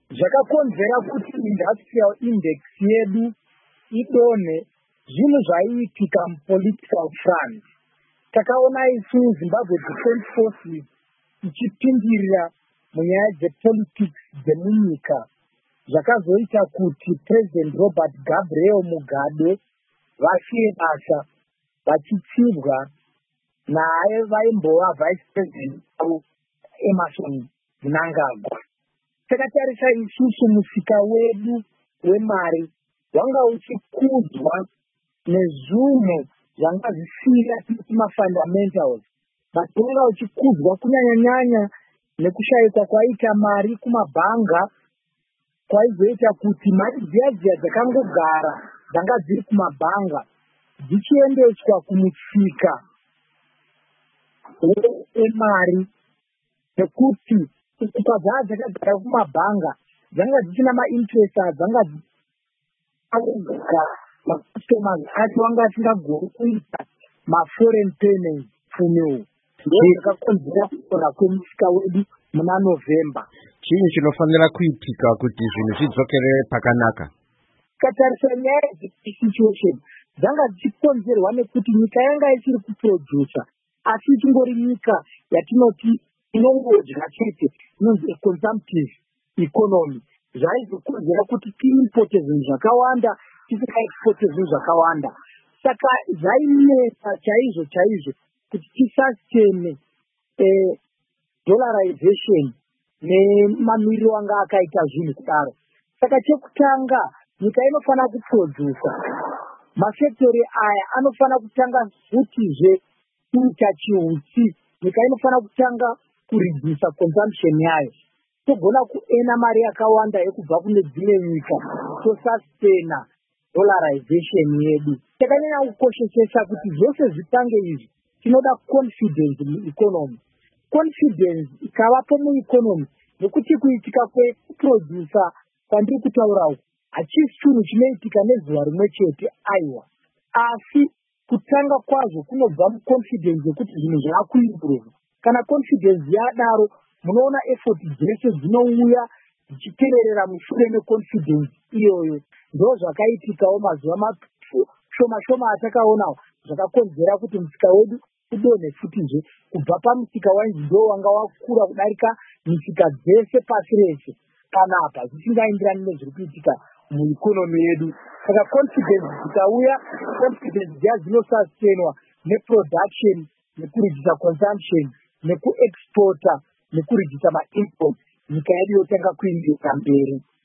zvakakonzera kuti industrial index yedu idonhe zvinhu zvaiitika mupolitical front. Takaona isu Zimbabwe Defence Forces ichipindirira munyaya dzepolitics dzemunyika, zvakazoita kuti President Robert Gabriel Mugabe vasiye basa vachitsivwa naye vaimbova vice president wavo Emerson Mnangagwa. Takatarisa isusu musika wedu wemari wanga uchikudzwa nezvunhu zvanga zvisira mafundamentals, but wanga uchikudzwa kunyanya nekushayikwa kwaita mari kumabhanga, kwaizoita kuti mari dziya dzakangogara dzanga dziri kumabhanga dzichiendeswa kumusika wemari, nekuti ukadzaa dzakagara kumabhanga dzanga dzichina mainterest adzanga macustomers acho wanga asingagoni kuita maforeign payments funewo. Ndozvakakonzera kukora kwemusika wedu muna November. Chii chinofanira kuitika kuti zvinhu zvidzokere pakanaka? Tikatarisa nyaya situation dzanga dzichikonzerwa nekuti nyika yanga isiri kuproducer, asi ichingori nyika yatinoti inongodya chete, inonzi consumptive economy. Zvaizokonzera kuti tiimporte zvinhu zvakawanda tisikaexporte zvinhu zvakawanda. Saka zvainetsa chaizvo kuti tisastene dollarization nemamiriro anga akaita zvinhu kudaro. Saka chekutanga nyika inofana kuproducer, mafactory aya anofana kutanga futizve kuita chihutsi, nyika inofana kutanga kureduce consumption yayo, togona kuena mari yakawanda yekubva kune dzimwe nyika tosastena dollarization yedu. Takanyanya kukoshesesa kuti zvose zvitange izvi tinoda confidence mueconomy. Confidence ikavapo mueconomy, nekuti kuitika kwekuproducer kwandiri kutaura uku hachisi chinhu chinoitika nezuva rimwe chete aiwa, asi kutanga kwazvo kunobva muconfidence yekuti zvinhu zvaakuimprove. Kana confidence yadaro, munoona effort dzese dzinouya dzichitererera mushure meconfidence iyoyo. Ndo zvakaitikawo mazuva shoma atakaonawo zvakakonzera kuti musika wedu udonhe futizve kubva pamusika wainzi ndo wanga wakura kudarika misika dzese pasi rese panapa, zvisingaenderani nezviri kuitika mueconomy yedu. Saka confidence dzikauya, confidence dziya dzinosustainwa neproduction, nekureduce consumption, nekuexporta, nekureduce maimport, nyika yedu yotanga kuingira mberi.